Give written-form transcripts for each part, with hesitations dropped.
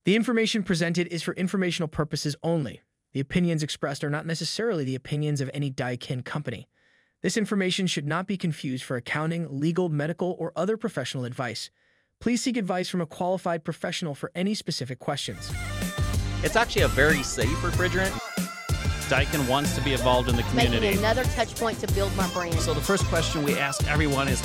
The information presented is for informational purposes only. The opinions expressed are not necessarily the opinions of any Daikin company. This information should not be confused for accounting, legal, medical, or other professional advice. Please seek advice from a qualified professional for any specific questions. It's actually a very safe refrigerant. Daikin wants to be involved in the community. Making another touch point to build my brand. So the first question we ask everyone is,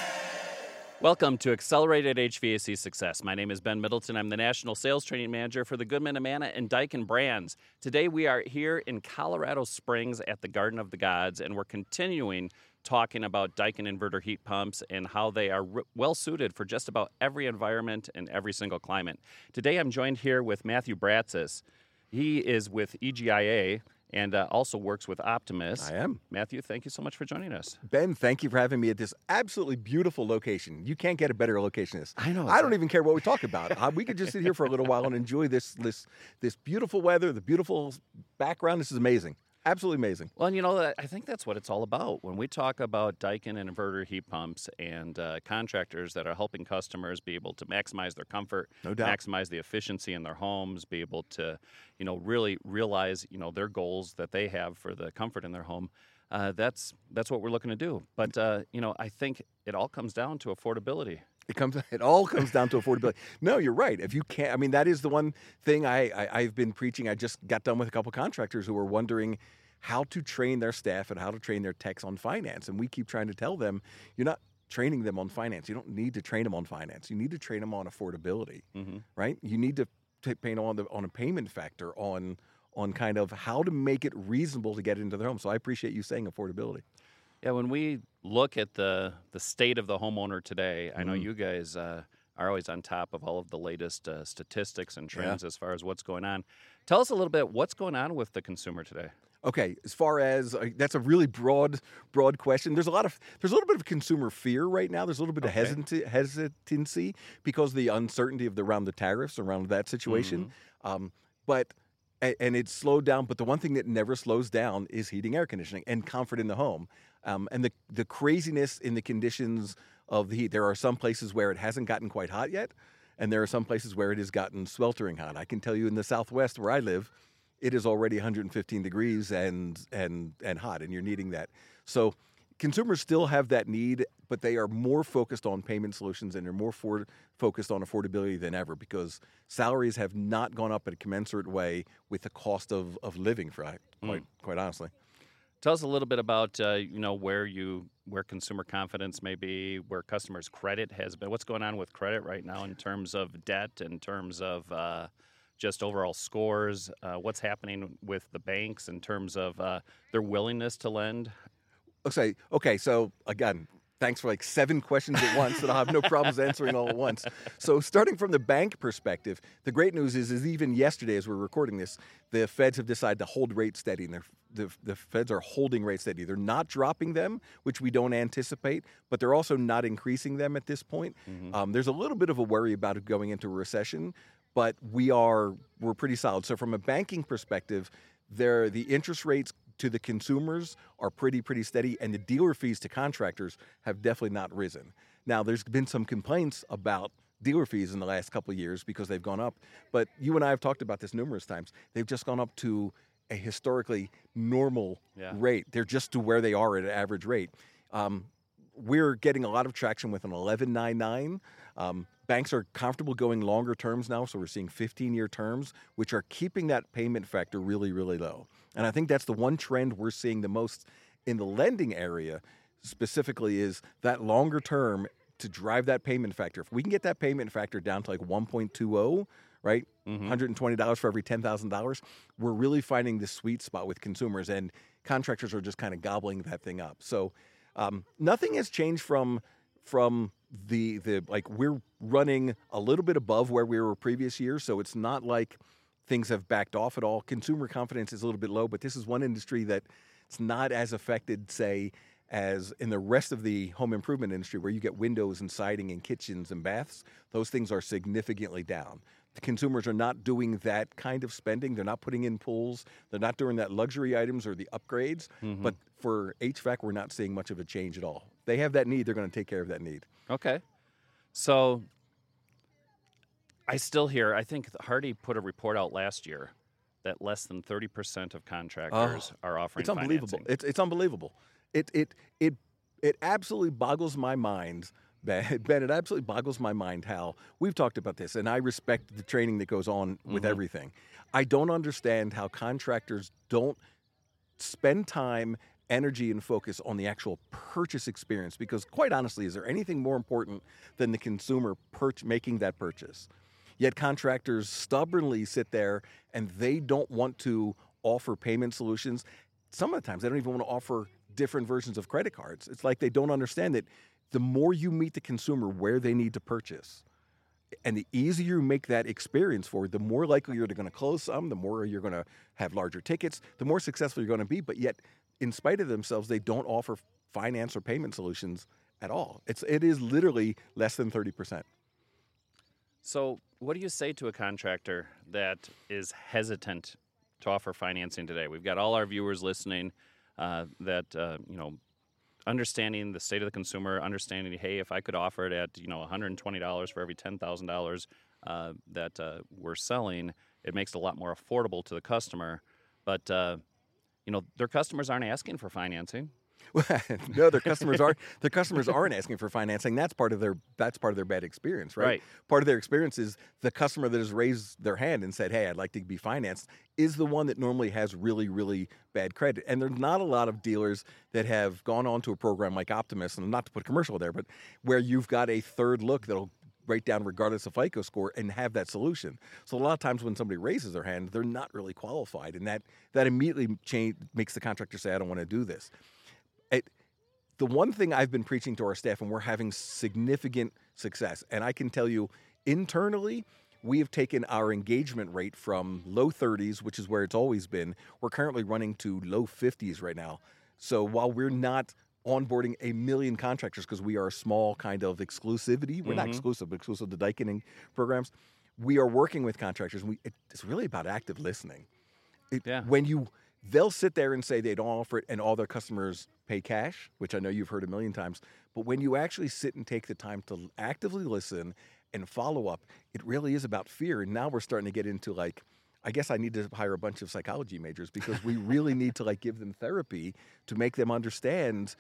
welcome to Accelerated HVAC Success. My name is Ben Middleton. I'm the National Sales Training Manager for the Goodman Amana and Daikin brands. Today we are here in Colorado Springs at the Garden of the Gods, and we're continuing talking about Daikin inverter heat pumps and how they are well suited for just about every environment and every single climate. Today I'm joined here with Matthew Bratsis. He is with EGIA and also works with Optimus. I am. Matthew, thank you so much for joining us. Ben, thank you for having me at this absolutely beautiful location. You can't get a better location than this. I know. I don't even care what we talk about. We could just sit here for a little while and enjoy this beautiful weather, the beautiful background. This is amazing. Absolutely amazing. Well, and you know, I think that's what it's all about. When we talk about Daikin and inverter heat pumps and contractors that are helping customers be able to maximize their comfort, No doubt. maximize the efficiency in their homes, be able to, really realize, their goals that they have for the comfort in their home, that's what we're looking to do. But, I think it all comes down to affordability. It all comes down to affordability. No, you're right. If you can't, that is the one thing I've been preaching. I just got done with a couple contractors who were wondering how to train their staff and how to train their techs on finance. And we keep trying to tell them, you're not training them on finance. You don't need to train them on finance. You need to train them on affordability, right? You need to train them on a payment factor, on kind of how to make it reasonable to get into their home. So I appreciate you saying affordability. Yeah, when we look at the state of the homeowner today, I know you guys are always on top of all of the latest statistics and trends as far as what's going on. Tell us a little bit what's going on with the consumer today. Okay, as far as that's a really broad question. There's a little bit of consumer fear right now. There's a little bit of hesitancy because of the uncertainty around the tariffs, around that situation. But it's slowed down. But the one thing that never slows down is heating, air conditioning, and comfort in the home. And the craziness in the conditions of the heat. There are some places where it hasn't gotten quite hot yet, and there are some places where it has gotten sweltering hot. I can tell you in the Southwest where I live, it is already 115 degrees and hot, and you're needing that. So consumers still have that need, but they are more focused on payment solutions, and they're more focused on affordability than ever because salaries have not gone up in a commensurate way with the cost of living, quite honestly. Tell us a little bit about where consumer confidence may be, where customers' credit has been. What's going on with credit right now in terms of debt, in terms of just overall scores? What's happening with the banks in terms of their willingness to lend? Okay. So again, thanks for 7 questions at once that I'll have no problems answering all at once. So starting from the bank perspective, the great news is even yesterday as we're recording this, the feds have decided to hold rates steady. And the feds are holding rates steady. They're not dropping them, which we don't anticipate, but they're also not increasing them at this point. There's a little bit of a worry about it going into a recession, but we're pretty solid. So from a banking perspective, the interest rates to the consumers are pretty steady, and the dealer fees to contractors have definitely not risen. Now, there's been some complaints about dealer fees in the last couple of years because they've gone up, but you and I have talked about this numerous times. They've just gone up to a historically normal rate. They're just to where they are at an average rate. We're getting a lot of traction with an 11.99. Banks are comfortable going longer terms now, so we're seeing 15-year terms, which are keeping that payment factor really, really low. And I think that's the one trend we're seeing the most in the lending area specifically is that longer term to drive that payment factor. If we can get that payment factor down to 1.20, right, $120 for every $10,000, we're really finding the sweet spot with consumers, and contractors are just kind of gobbling that thing up. So nothing has changed from the we're running a little bit above where we were previous years, so it's not like things have backed off at all. Consumer confidence is a little bit low, but this is one industry that it's not as affected, say, as in the rest of the home improvement industry where you get windows and siding and kitchens and baths. Those things are significantly down. The consumers are not doing that kind of spending. They're not putting in pools. They're not doing that luxury items or the upgrades. But for HVAC, we're not seeing much of a change at all. They have that need. They're going to take care of that need. Okay. So I still hear, I think Hardy put a report out last year that less than 30% of contractors are offering It's unbelievable. financing. It's unbelievable. It absolutely boggles my mind, Ben. It absolutely boggles my mind how we've talked about this, and I respect the training that goes on with everything. I don't understand how contractors don't spend time, energy, and focus on the actual purchase experience, because quite honestly, is there anything more important than the consumer making that purchase? Yet contractors stubbornly sit there and they don't want to offer payment solutions. Some of the times they don't even want to offer different versions of credit cards. It's like they don't understand that the more you meet the consumer where they need to purchase, and the easier you make that experience for, the more likely you're going to close some, the more you're going to have larger tickets, the more successful you're going to be. But yet, in spite of themselves, they don't offer finance or payment solutions at all. It is literally less than 30%. So, what do you say to a contractor that is hesitant to offer financing today? We've got all our viewers listening understanding the state of the consumer, understanding, hey, if I could offer it at $120 for every $10,000 that we're selling, it makes it a lot more affordable to the customer. But their customers aren't asking for financing. No, their customers are. Their customers aren't asking for financing. That's part of their bad experience, right? Part of their experience is the customer that has raised their hand and said, "Hey, I'd like to be financed," is the one that normally has really, really bad credit. And there's not a lot of dealers that have gone on to a program like Optimus, and not to put a commercial there, but where you've got a third look that'll write down regardless of FICO score and have that solution. So a lot of times when somebody raises their hand, they're not really qualified, and that immediately makes the contractor say, "I don't want to do this." The one thing I've been preaching to our staff, and we're having significant success, and I can tell you internally, we have taken our engagement rate from low 30s, which is where it's always been. We're currently running to low 50s right now. So while we're not onboarding a million contractors, because we are a small kind of exclusivity, we're not exclusive, but exclusive to Daikin programs, we are working with contractors. It's really about active listening. They'll sit there and say they don't offer it, and all their customers pay cash, which I know you've heard a million times. But when you actually sit and take the time to actively listen and follow up, it really is about fear. And now we're starting to get into I guess I need to hire a bunch of psychology majors, because we really need to give them therapy to make them understand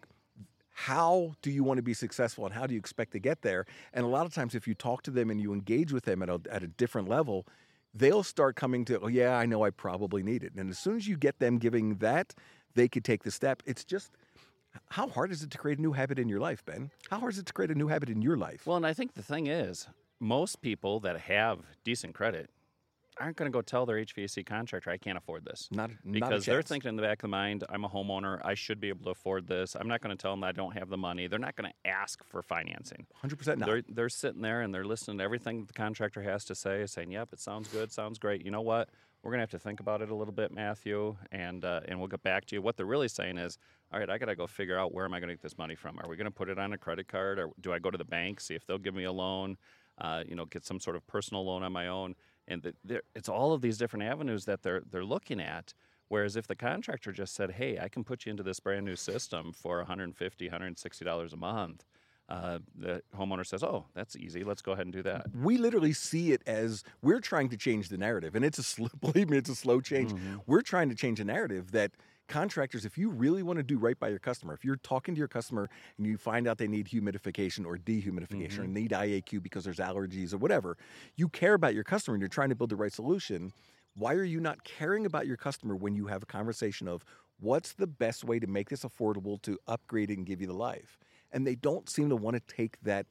how do you want to be successful and how do you expect to get there. And a lot of times if you talk to them and you engage with them at a different level, they'll start coming to, "Oh, yeah, I know I probably need it." And as soon as you get them giving that, they could take the step. It's just, how hard is it to create a new habit in your life, Ben? How hard is it to create a new habit in your life? Well, and I think the thing is, most people that have decent credit aren't going to go tell their HVAC contractor, "I can't afford this." Because they're thinking in the back of the mind, "I'm a homeowner. I should be able to afford this. I'm not going to tell them that I don't have the money." They're not going to ask for financing. 100% not. They're sitting there and they're listening to everything the contractor has to say, saying, "Yep, it sounds good, sounds great. You know what? We're going to have to think about it a little bit, Matthew, and we'll get back to you." What they're really saying is, "All right, I got to go figure out where am I going to get this money from? Are we going to put it on a credit card, or do I go to the bank, see if they'll give me a loan, get some sort of personal loan on my own?" And it's all of these different avenues that they're looking at. Whereas if the contractor just said, "Hey, I can put you into this brand new system for $150, $160 a month," the homeowner says, "Oh, that's easy. Let's go ahead and do that." We literally see it as we're trying to change the narrative, and believe me, it's a slow change. We're trying to change a narrative that contractors, if you really want to do right by your customer, if you're talking to your customer and you find out they need humidification or dehumidification or need IAQ because there's allergies or whatever, you care about your customer and you're trying to build the right solution. Why are you not caring about your customer when you have a conversation of what's the best way to make this affordable to upgrade it and give you the life? And they don't seem to want to take that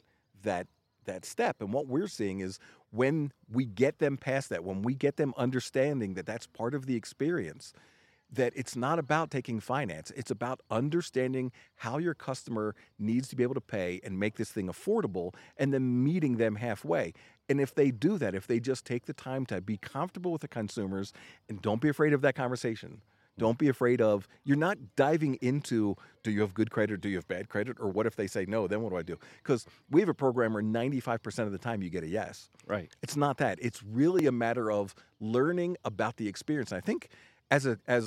step. And what we're seeing is when we get them past that, when we get them understanding that that's part of the experience, that it's not about taking finance. It's about understanding how your customer needs to be able to pay and make this thing affordable, and then meeting them halfway. And if they do that, if they just take the time to be comfortable with the consumers, and don't be afraid of that conversation. Don't be afraid of, you're not diving into, do you have good credit, do you have bad credit, or what if they say no, then what do I do? Because we have a program where 95% of the time you get a yes. Right. It's not that. It's really a matter of learning about the experience. And I think as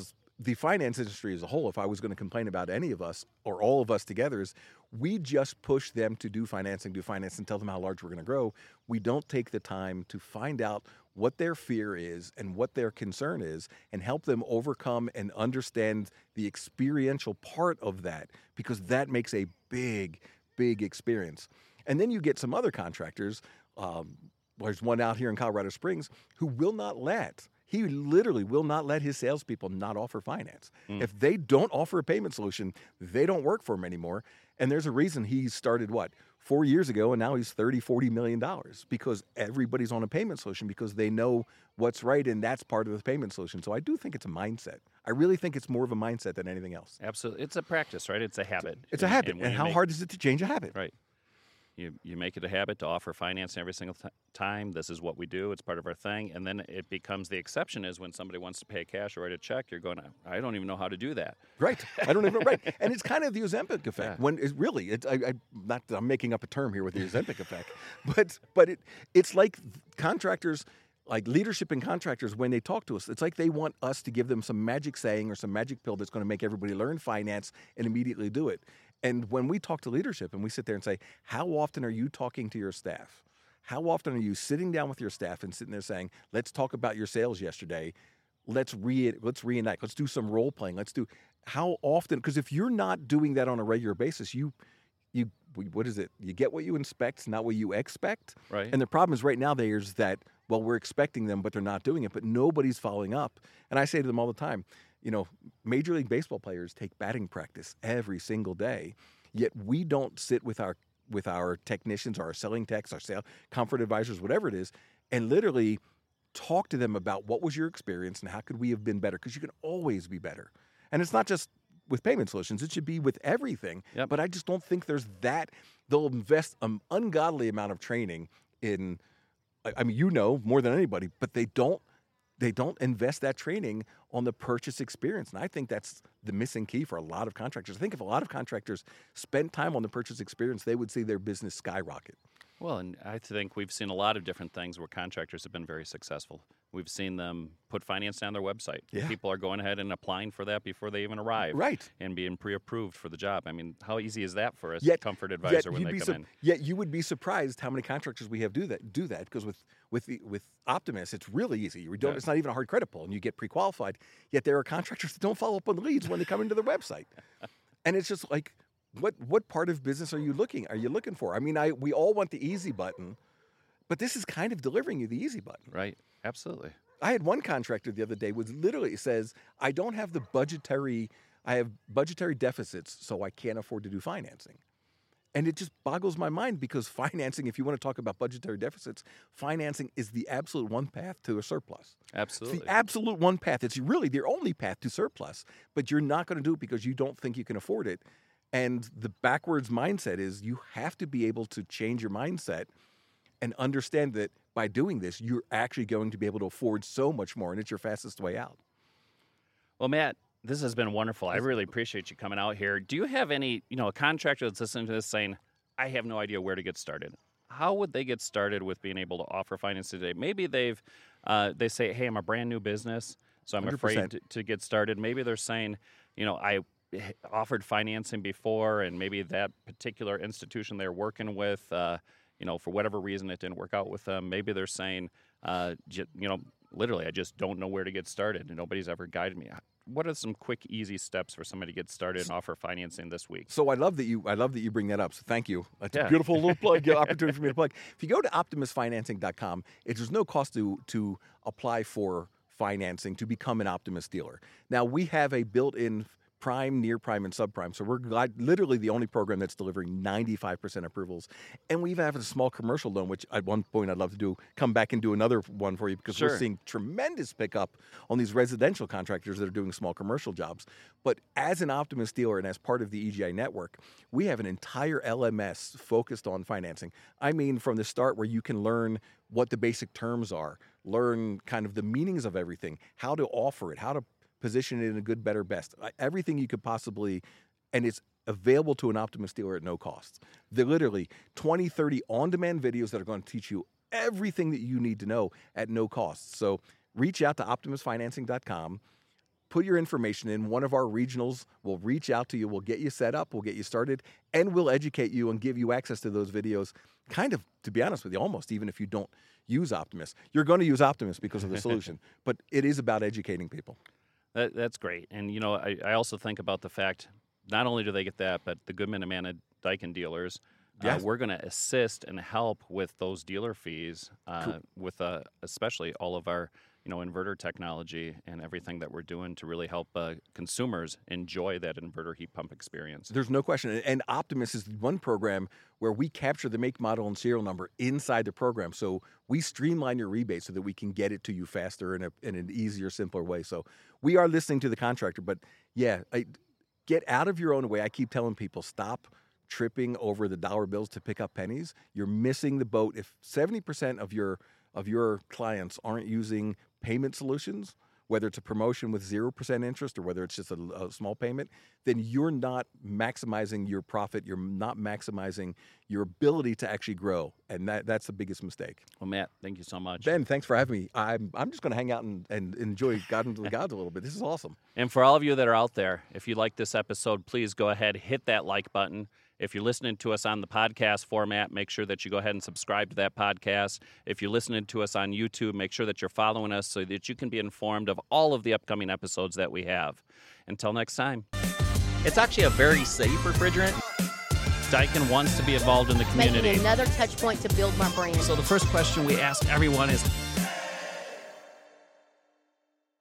the finance industry as a whole, if I was going to complain about any of us or all of us together, is we just push them to do finance, and tell them how large we're going to grow. We don't take the time to find out what their fear is and what their concern is and help them overcome and understand the experiential part of that, because that makes a big, big experience. And then you get some other contractors. There's one out here in Colorado Springs who will not let. He literally will not let his salespeople not offer finance. If they don't offer a payment solution, they don't work for him anymore. And there's a reason he started, 4 years ago, and now he's $30-40 million, because everybody's on a payment solution because they know what's right, and that's part of the payment solution. So I do think it's a mindset. I really think it's more of a mindset than anything else. Absolutely. It's a practice, right? It's a habit. It's a habit. And how hard is it to change a habit? Right. You make it a habit to offer financing every single time. This is what we do. It's part of our thing. And then it becomes the exception is when somebody wants to pay cash or write a check, you're going, I don't even know how to do that. Right. I don't even know. Right. And it's kind of the Ozempic effect. Yeah. When it's really, not that I'm making up a term here with the Ozempic effect, but it's like contractors, like leadership and contractors, when they talk to us, it's like they want us to give them some magic saying or some magic pill that's going to make everybody learn finance and immediately do it. And when we talk to leadership and we sit there and say, how often are you talking to your staff? How often are you sitting down with your staff and sitting there saying, let's talk about your sales yesterday. Let's reenact. Let's do some role playing. How often? Because if you're not doing that on a regular basis, what is it? You get what you inspect, not what you expect. Right. And the problem is right now there's that, we're expecting them, but they're not doing it, but nobody's following up. And I say to them all the time, Major League Baseball players take batting practice every single day, yet we don't sit with our technicians, or our selling techs, our comfort advisors, whatever it is, and literally talk to them about what was your experience and how could we have been better, because you can always be better. And it's not just with payment solutions, it should be with everything. Yep. But I just don't think there's that. They'll invest an ungodly amount of training in, more than anybody, but they don't invest that training on the purchase experience. And I think that's the missing key for a lot of contractors. I think if a lot of contractors spent time on the purchase experience, they would see their business skyrocket. Well, and I think we've seen a lot of different things where contractors have been very successful. We've seen them put finance on their website. Yeah. People are going ahead and applying for that before they even arrive. Right. And being pre-approved for the job. I mean, how easy is that for a comfort advisor when they come in? Yet you would be surprised how many contractors we have do that, because with Optimus, it's really easy. It's not even a hard credit pull, and you get pre-qualified. Yet there are contractors that don't follow up on the leads when they come into their website. And it's just like, what part of business are you looking for? I mean, we all want the easy button, but this is kind of delivering you the easy button. Right. Absolutely. I had one contractor the other day literally says, I have budgetary deficits, so I can't afford to do financing. And it just boggles my mind, because financing, if you want to talk about budgetary deficits, financing is the absolute one path to a surplus. Absolutely. It's the absolute one path. It's really the only path to surplus, but you're not going to do it because you don't think you can afford it. And the backwards mindset is you have to be able to change your mindset and understand that by doing this, you're actually going to be able to afford so much more, and it's your fastest way out. Well, Matt, this has been wonderful. I really appreciate you coming out here. Do you have any, a contractor that's listening to this saying, I have no idea where to get started? How would they get started with being able to offer finance today? Maybe they say, hey, I'm a brand new business, so I'm 100%. afraid to get started. Maybe they're saying, I offered financing before, and maybe that particular institution they're working with, for whatever reason it didn't work out with them. Maybe they're saying, literally, I just don't know where to get started, and nobody's ever guided me. What are some quick, easy steps for somebody to get started and offer financing this week? So I love that you bring that up. So thank you. That's a beautiful little plug, opportunity for me to plug. If you go to optimusfinancing.com, there's no cost to apply for financing to become an Optimus dealer. Now, we have a built-in prime, near prime, and subprime. So we're literally the only program that's delivering 95% approvals. And we even have a small commercial loan, which at one point I'd love to come back and do another one for you, because we're seeing tremendous pickup on these residential contractors that are doing small commercial jobs. But as an Optimus dealer and as part of the EGI network, we have an entire LMS focused on financing. I mean, from the start, where you can learn what the basic terms are, learn kind of the meanings of everything, how to offer it, how to position it in a good, better, best. Everything you could possibly, and it's available to an Optimus dealer at no cost. They're literally 20, 30 on-demand videos that are going to teach you everything that you need to know at no cost. So reach out to optimusfinancing.com, put your information in. One of our regionals will reach out to you. We'll get you set up. We'll get you started. And we'll educate you and give you access to those videos, kind of, to be honest with you, almost even if you don't use Optimus. You're going to use Optimus because of the solution. But it is about educating people. That's great. And, I also think about the fact, not only do they get that, but the Goodman Amana Daikin dealers, Yes. we're going to assist and help with those dealer fees, Cool. with especially all of our inverter technology and everything that we're doing to really help consumers enjoy that inverter heat pump experience. There's no question. And Optimus is one program where we capture the make, model, and serial number inside the program. So we streamline your rebate so that we can get it to you faster in an easier, simpler way. So we are listening to the contractor. But yeah, get out of your own way. I keep telling people, stop tripping over the dollar bills to pick up pennies. You're missing the boat. If 70% of your clients aren't using payment solutions, whether it's a promotion with 0% interest or whether it's just a small payment, then you're not maximizing your profit. You're not maximizing your ability to actually grow. And that's the biggest mistake. Well, Matt, thank you so much. Ben, thanks for having me. I'm just going to hang out and enjoy God and the Gods a little bit. This is awesome. And for all of you that are out there, if you like this episode, please go ahead, hit that like button. If you're listening to us on the podcast format, make sure that you go ahead and subscribe to that podcast. If you're listening to us on YouTube, make sure that you're following us so that you can be informed of all of the upcoming episodes that we have. Until next time. It's actually a very safe refrigerant. Daikin wants to be involved in the community. Making another touch point to build my brand. So the first question we ask everyone is,